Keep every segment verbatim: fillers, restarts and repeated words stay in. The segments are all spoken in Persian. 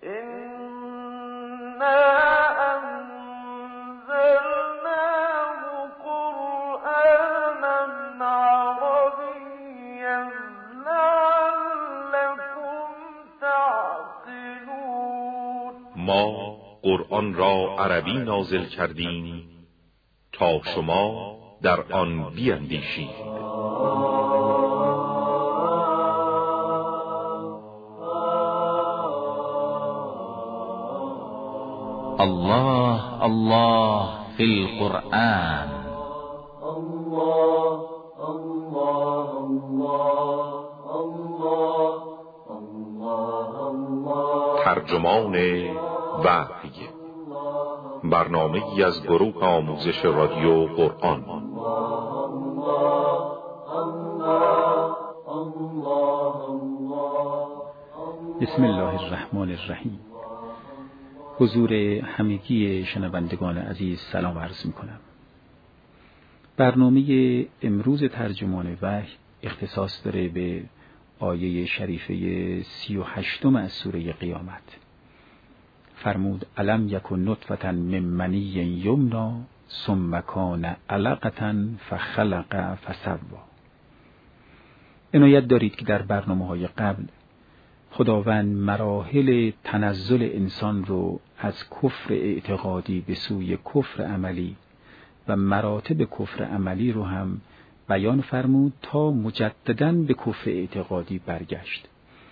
ما قرآن را عربی نازل کردیم تا شما در آن بیندیشید. الله الله فی القرآن. الله الله الله الله الله. ترجمان وحی، برنامه‌ای از گروه آموزش رادیو قرآن. بسم الله الرحمن الرحیم. حضور همگی شنوندگان عزیز سلام عرض می کنم. برنامه امروز ترجمان وحی اختصاص داره به آیه شریفه سی و هشتم از سوره قیامت. فرمود الم یکن نطفة من منی یمنا ثم کان علقة فخلق فسوی. عنایت دارید که در برنامه‌های قبل خداوند مراحل تنزل انسان رو از کفر اعتقادی به سوی کفر عملی و مراتب کفر عملی رو هم بیان فرمود تا مجدداً به کفر اعتقادی برگشت.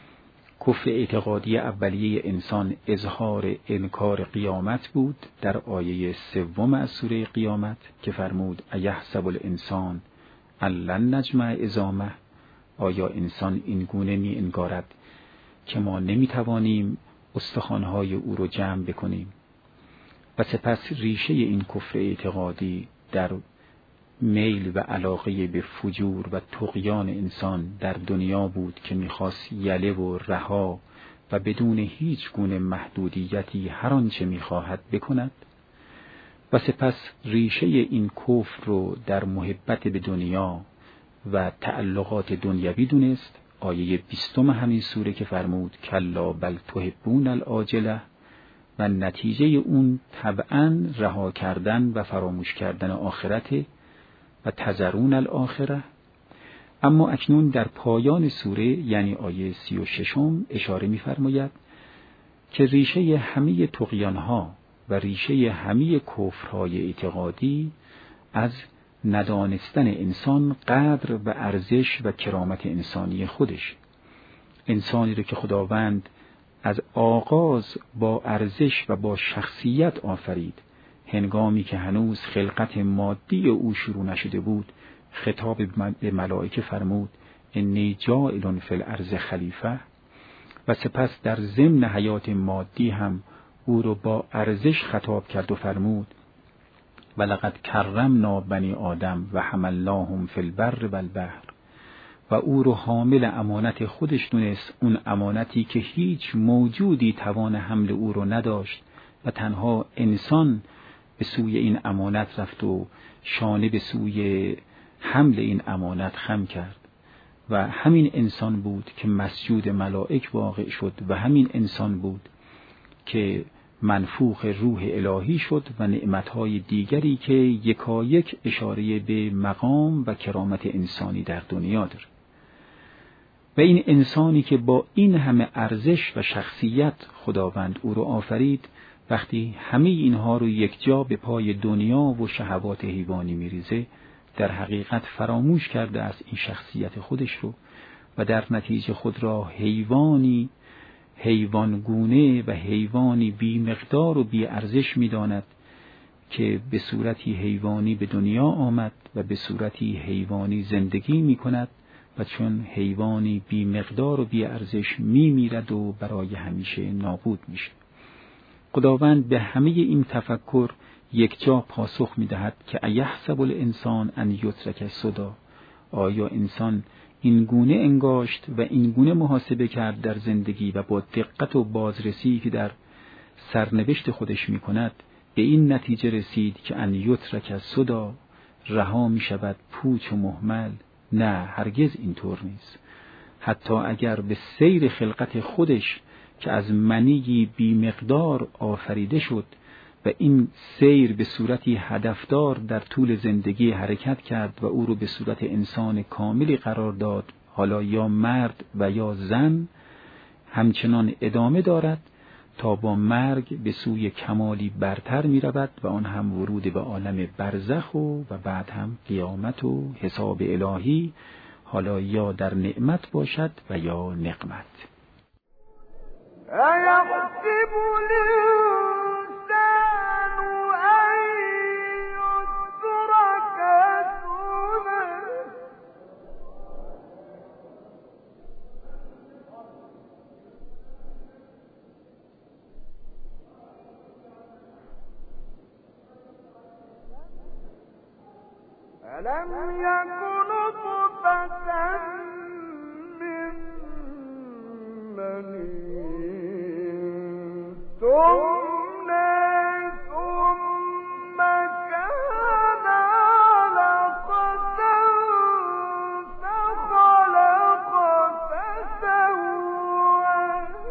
کفر اعتقادی اولیه انسان اظهار انکار قیامت بود در آیه سوم از سوره قیامت که فرمود ایحسب الانسان ان لن نجمع عظامه. آیا انسان این گونه می انگارد که ما نمی توانیم استخوان‌های او رو جمع بکنیم؟ و سپس ریشه این کفر اعتقادی در میل و علاقه به فجور و طغیان انسان در دنیا بود که می‌خواست یله و رها و بدون هیچ گونه محدودیتی هر آنچه می‌خواهد بکند. و سپس ریشه این کفر رو در محبت به دنیا و تعلقات دنیوی دونست. آیه بیستم همین سوره که فرمود کلا بل تحبون العاجله، و نتیجه اون طبعاً رها کردن و فراموش کردن آخرت و تذرون الاخره. اما اکنون در پایان سوره یعنی آیه سی و ششم اشاره می‌فرماید که ریشه همه طغیان‌ها و ریشه همه کفرهای اعتقادی از ندانستن انسان قدر و ارزش و کرامت انسانی خودش. انسانی رو که خداوند از آغاز با ارزش و با شخصیت آفرید، هنگامی که هنوز خلقت مادی او شروع نشده بود، خطاب به ملائکه فرمود انی جاعل فی الارض خلیفه، و سپس در ضمن حیات مادی هم او رو با ارزش خطاب کرد و فرمود ولقد کرمنا بنی آدم و حملناهم فی البر و البحر. و او رو حامل امانت خودش دونست، اون امانتی که هیچ موجودی توان حمل او رو نداشت و تنها انسان به سوی این امانت رفت و شانه به سوی حمل این امانت خم کرد. و همین انسان بود که مسجود ملائک واقع شد و همین انسان بود که منفوخ روح الهی شد و نعمتهای دیگری که یکایک اشاره به مقام و کرامت انسانی در دنیا داره. و این انسانی که با این همه ارزش و شخصیت خداوند او رو آفرید، وقتی همه اینها رو یک جا به پای دنیا و شهوات حیوانی میریزه، در حقیقت فراموش کرده از این شخصیت خودش رو و در نتیجه خود را حیوانی حیوانگونه و حیوانی بی مقدار و بی ارزش می داند که به صورتی حیوانی به دنیا آمد و به صورتی حیوانی زندگی می کند و چون حیوانی بی مقدار و بی ارزش می میرد و برای همیشه نابود میشه. خداوند به همه این تفکر یک جا پاسخ می دهد که ایحسب الانسان ان یترک سدی. آیا انسان این گونه انگاشت و این گونه محاسبه کرد در زندگی و با دقت و بازرسی که در سرنوشت خودش می کند به این نتیجه رسید که ان یترک سدی، رها می شود پوچ و مهمل؟ نه، هرگز اینطور نیست. حتی اگر به سیر خلقت خودش که از منی بی مقدار آفریده شد و این سیر به صورتی هدفدار در طول زندگی حرکت کرد و او رو به صورت انسان کاملی قرار داد، حالا یا مرد و یا زن، همچنان ادامه دارد تا با مرگ به سوی کمالی برتر می رود و آن هم ورود به عالم برزخ و, و بعد هم قیامت و حساب الهی، حالا یا در نعمت باشد و یا نقمت. أَيَحْسَبُ الْإِنسَانُ أَن يُتْرَكَ سُدًى أَلَمْ يَكُ نُطْفَةً مِّن مَّنِيٍّ تُمْنَىٰ ثُمَّ كَانَ عَلَقَةً فَخَلَقَ فَسَوَّىٰ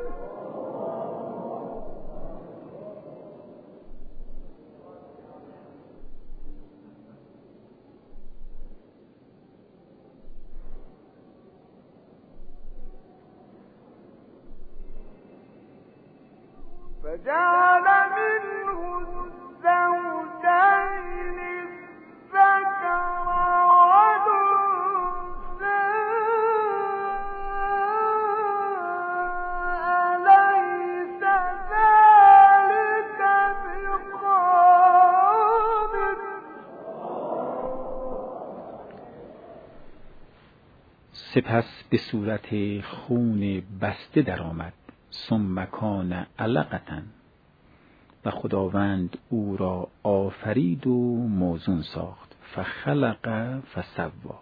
فَجَعَلَ مِنْهُ الزَّوْجَيْنِ الذَّكَرَ وَالْأُنثَىٰ أَلَيْسَ ذَٰلِكَ بِقَادِرٍ سپس به صورت خون بسته درآمد، ثم کان علقة، و خداوند او را آفرید و موزون ساخت، فخلق فسوا.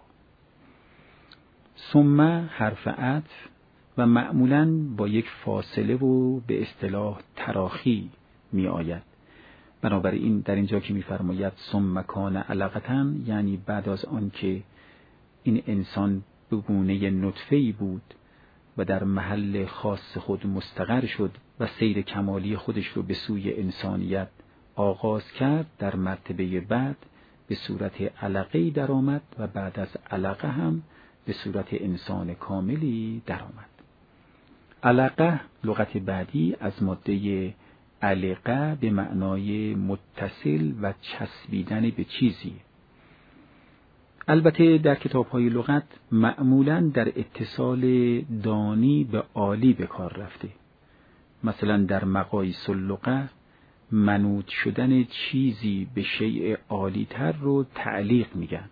ثم حرف عطف و معمولاً با یک فاصله و به اصطلاح تراخی می آید. بنابراین در اینجا که می فرماید ثم کان علقة، یعنی بعد از آن که این انسان به گونه نطفه‌ای بود و در محل خاص خود مستقر شد و سیر کمالی خودش رو به سوی انسانیت آغاز کرد، در مرتبه بعد به صورت علقه‌ای درآمد و بعد از علقه هم به صورت انسان کاملی درآمد. علقه لغت بعدی از ماده علقه به معنای متصل و چسبیدن به چیزی. البته در کتاب‌های لغت معمولاً در اتصال دانی به عالی به کار رفته. مثلا در مقاییس اللغه منوط شدن چیزی به شیء عالی‌تر رو تعلیق میگن.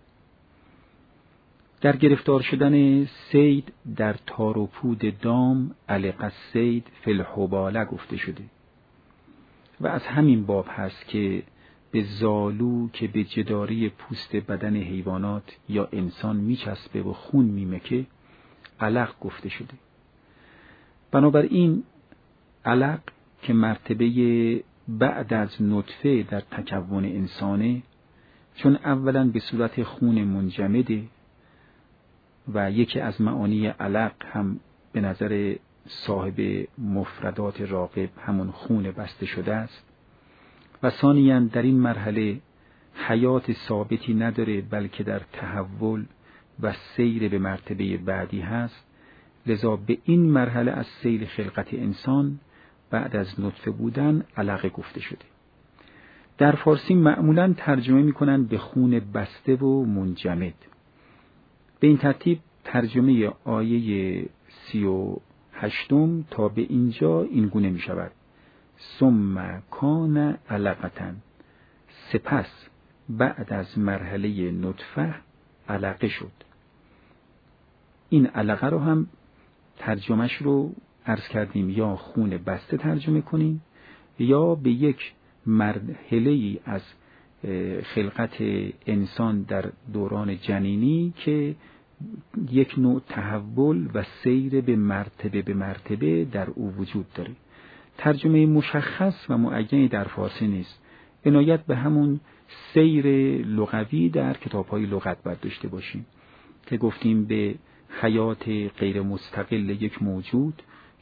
در گرفتار شدن صید در تار و پود دام علق الصید فی الحباله گفته شده و از همین باب هست که به زالو که به جداری پوست بدن حیوانات یا انسان میچسبه و خون میمکه علق گفته شده. بنابراین علق که مرتبه بعد از نطفه در تکون انسانه، چون اولا به صورت خون منجمده و یکی از معانی علق هم به نظر صاحب مفردات راغب همون خون بسته شده است و ثانیاً در این مرحله حیات ثابتی نداره بلکه در تحول و سیر به مرتبه بعدی هست، لذا به این مرحله از سیر خلقت انسان بعد از نطفه بودن علقه گفته شده. در فارسی معمولاً ترجمه میکنن به خون بسته و منجمد. به این ترتیب ترجمه آیه سی و هشتم تا به اینجا این گونه می شود: ثم کان علقة، سپس بعد از مرحله نطفه علقه شد. این علقه رو هم ترجمهش رو عرض کردیم یا خون بسته ترجمه کنیم یا به یک مرحله از خلقت انسان در دوران جنینی که یک نوع تحول و سیر به مرتبه به مرتبه در او وجود داره. ترجمه مشخص و معینی در فارسی نیست. عنایت به همون سیر لغوی در کتاب‌های لغت باید داشته باشیم که گفتیم به حیات غیر مستقل یک موجود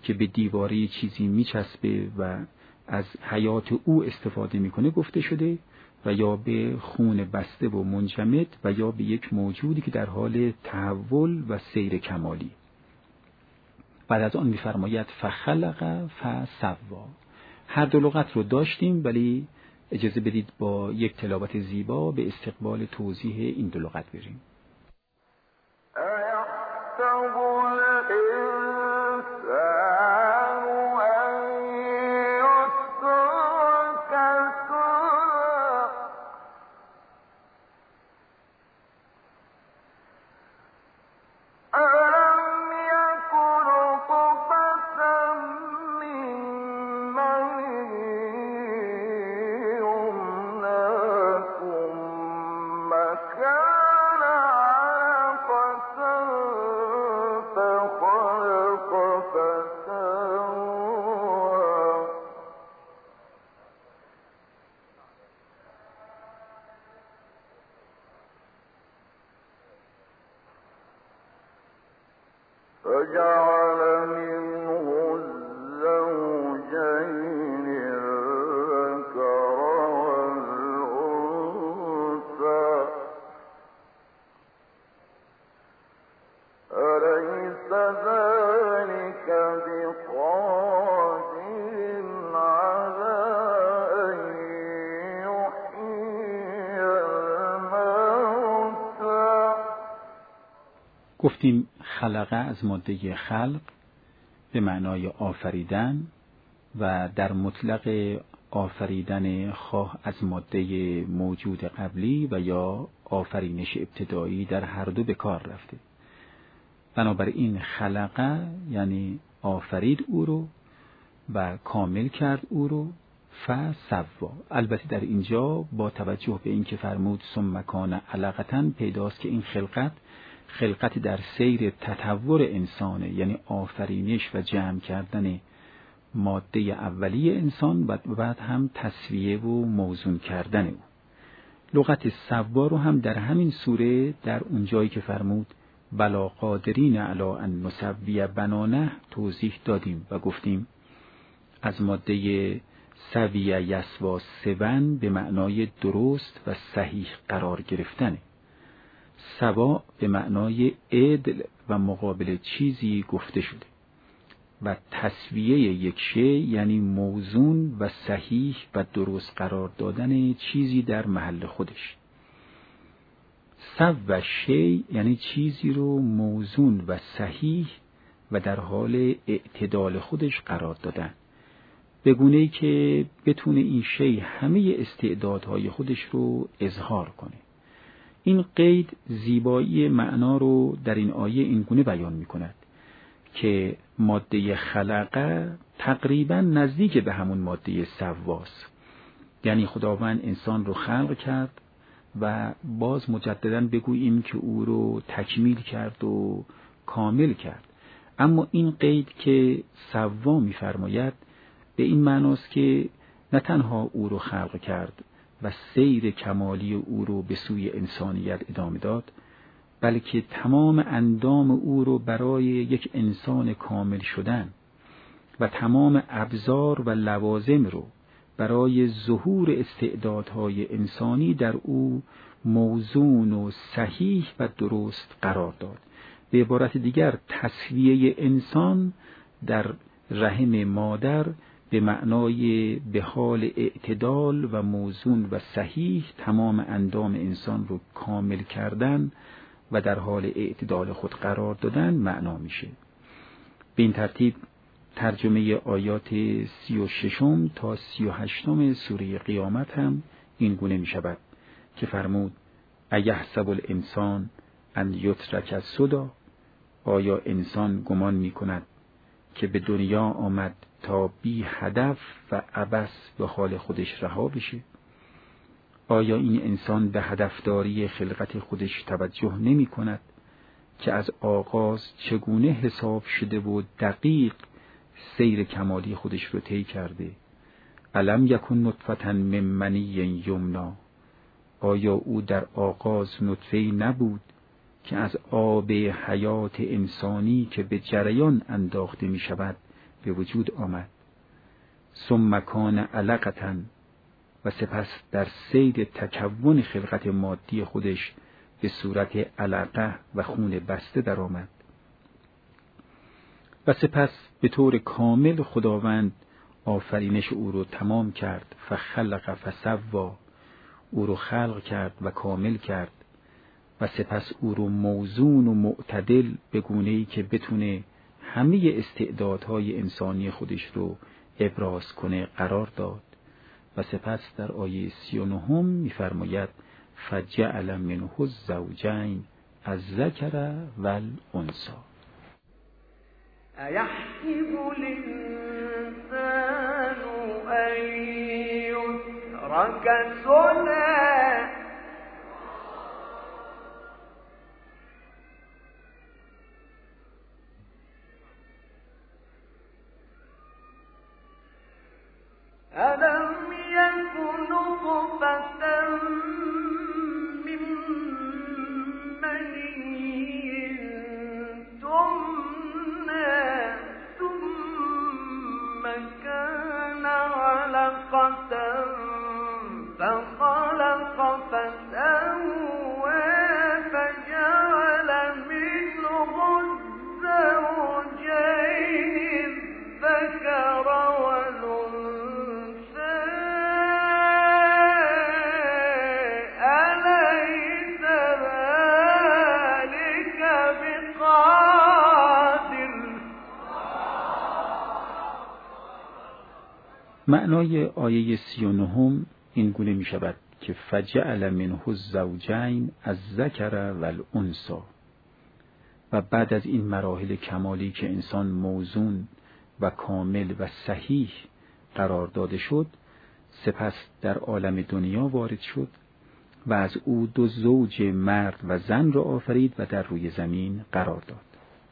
که به دیواره چیزی میچسبه و از حیات او استفاده میکنه گفته شده، و یا به خون بسته و منجمد و یا به یک موجودی که در حال تحول و سیر کمالی. بعد از آن میفرماید فخلق فسوا. هر دو لغت رو داشتیم، ولی اجازه بدید با یک تلاوت زیبا به استقبال توضیح این دو لغت بریم. گفتیم خلقه از ماده خلق به معنای آفریدن و در مطلق آفریدن خواه از ماده موجود قبلی و یا آفرینش ابتدایی در هر دو به کار رفته. بنابراین خلقه یعنی آفرید او رو و کامل کرد او رو. فسوا، البته در اینجا با توجه به این که فرمود ثم کان علقةً پیداست که این خلقت خلقت در سیر تطور انسانه، یعنی آفرینش و جمع کردن ماده اولیه انسان و بعد هم تسویه و موزون کردن او. لغت سوا رو هم در همین سوره در اون جایی که فرمود بلا قادرین علی ان نسوی بنانه توضیح دادیم و گفتیم از ماده سویه یسوا سون به معنای درست و صحیح قرار گرفتنه. سوا به معنای عدل و مقابل چیزی گفته شده و تسویه یک شی یعنی موزون و صحیح و درست قرار دادن چیزی در محل خودش. سو شی یعنی چیزی رو موزون و صحیح و در حال اعتدال خودش قرار دادن، به گونه‌ای که بتونه این شی همه استعدادهای خودش رو اظهار کنه. این قید زیبایی معنا رو در این آیه این گونه بیان می کند که ماده خلقه تقریبا نزدیک به همون ماده سواست، یعنی خداوند انسان رو خلق کرد و باز مجددا بگوییم که او رو تکمیل کرد و کامل کرد. اما این قید که سوا می فرماید به این معناست که نه تنها او رو خلق کرد و سیر کمالی او رو به سوی انسانیت ادامه داد، بلکه تمام اندام او رو برای یک انسان کامل شدن و تمام ابزار و لوازم رو برای ظهور استعدادهای انسانی در او موزون و صحیح و درست قرار داد. به عبارت دیگر تسویه انسان در رحم مادر به معنای به حال اعتدال و موزون و صحیح تمام اندام انسان رو کامل کردن و در حال اعتدال خود قرار دادن معنا میشه. به این ترتیب ترجمه آیات سی و ششم تا سی و هشتم سوره قیامت هم این گونه می شود که فرمود ایحسب الانسان ان یترک سدی، آیا انسان گمان می کند که به دنیا آمد تا بی هدف و عبث به حال خودش رها بشه؟ آیا این انسان به هدفداری خلقت خودش توجه نمی کند که از آغاز چگونه حساب شده و دقیق سیر کمالی خودش رو طی کرده؟ الم یکن نطفة من منی یمنا، آیا او در آغاز نطفه‌ای نبود که از آب حیات انسانی که به جریان انداخته می شود به وجود آمد. ثم کان علقة و سپس در سیر تکون خلقت مادی خودش به صورت علقه و خون بسته در آمد. و سپس به طور کامل خداوند آفرینش او رو تمام کرد. فخلق فسوا، او رو خلق کرد و کامل کرد و سپس او رو موزون و معتدل به گونه‌ای که بتونه همه استعدادهای انسانی خودش رو ابراز کنه قرار داد. و سپس در آیه سی و نهم می‌فرماید فجعل منه الزوجین الذکر والانثی. أيحسب الإنسان أن يترك سدى ألم يكن نطفة من مني تمنى ثم كان علقة فخلق فسوى فجعل منه الزوجين الذكر والأنثى أليس ذلك بقادر. معنای آیه سی و نهم این گونه می شود که فجعل منه الزوجین الذکر والانثی. و بعد از این مراحل کمالی که انسان موزون و کامل و صحیح قرار داده شد، سپس در عالم دنیا وارد شد و از او دو زوج مرد و زن را آفرید و در روی زمین قرار داد.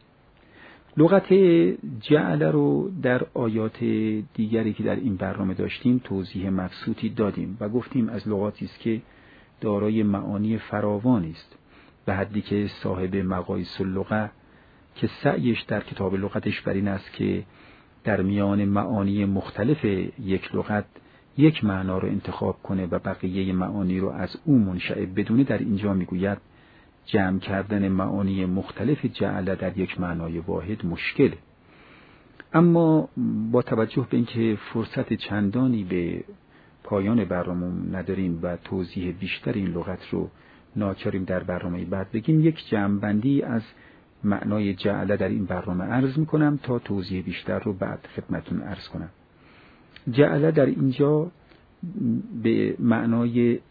لغت جعل رو در آیات دیگری که در این برنامه داشتیم توضیح مبسوطی دادیم و گفتیم از لغاتی است که دارای معانی فراوانی است، به حدی که صاحب مقایس اللغه که سعیش در کتاب لغتش بر این است که در میان معانی مختلف یک لغت یک معنا رو انتخاب کنه و بقیه معانی رو از او منشعب بدونه، در اینجا میگوید جمع کردن معانی مختلف جعل در یک معنای واحد مشکل. اما با توجه به اینکه فرصت چندانی به پایان برنامه نداریم و توضیح بیشتر این لغت رو ناچاریم در برنامه بعد بگیم، یک جمع‌بندی از معنای جعل در این برنامه عرض میکنم تا توضیح بیشتر رو بعد خدمتون عرض کنم. جعل در اینجا به معنای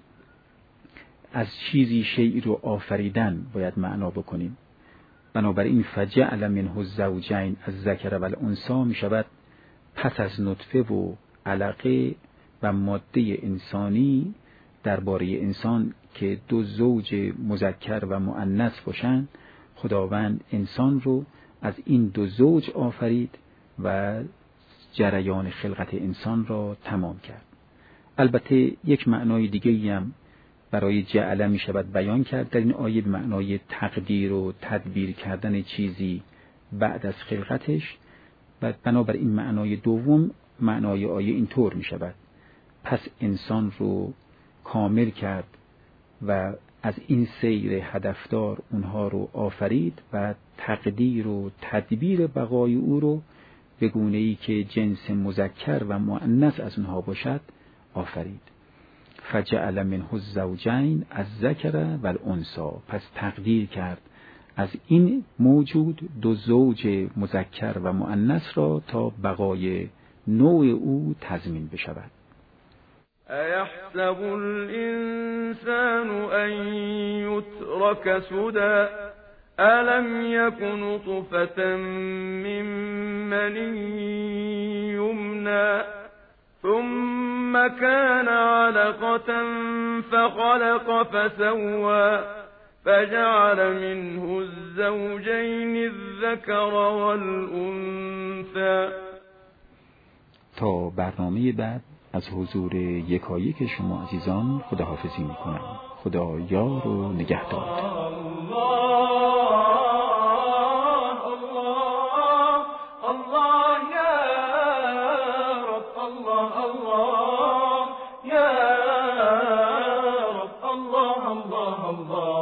از چیزی شیئی رو آفریدن باید معنا بکنیم. بنابراین فجعل منه الزوجین الذکر والانثی می شود پس از نطفه و علقه و ماده انسانی درباره انسان که دو زوج مذکر و مؤنث باشند، خداوند انسان رو از این دو زوج آفرید و جریان خلقت انسان را تمام کرد. البته یک معنای دیگه‌ای هم برای جعل می شود بیان کرد در این آیه، به معنای تقدیر و تدبیر کردن چیزی بعد از خلقتش. و بنابر این معنای دوم معنای آیه اینطور می شود: پس انسان رو کامل کرد و از این سیر هدفدار اونها رو آفرید و تقدیر و تدبیر بقای او رو به گونه‌ای که جنس مذکر و مؤنث از اونها باشد آفرید. فجعل منه الزوجین الذکر والانثی، پس تقدیر کرد از این موجود دو زوج مذکر و مؤنث را تا بقای نوع او تضمین بشود. أيحسب الإنسان أن يترك سدى ألم يك نطفة من مني يمنى ثم كان علقة فخلق فسوى فجعل منه الزوجين الذكر والأنثى. تا برنامه بعد از حضور یکایک شما عزیزان خداحافظی میکنم. خدا یار و نگهدار. الله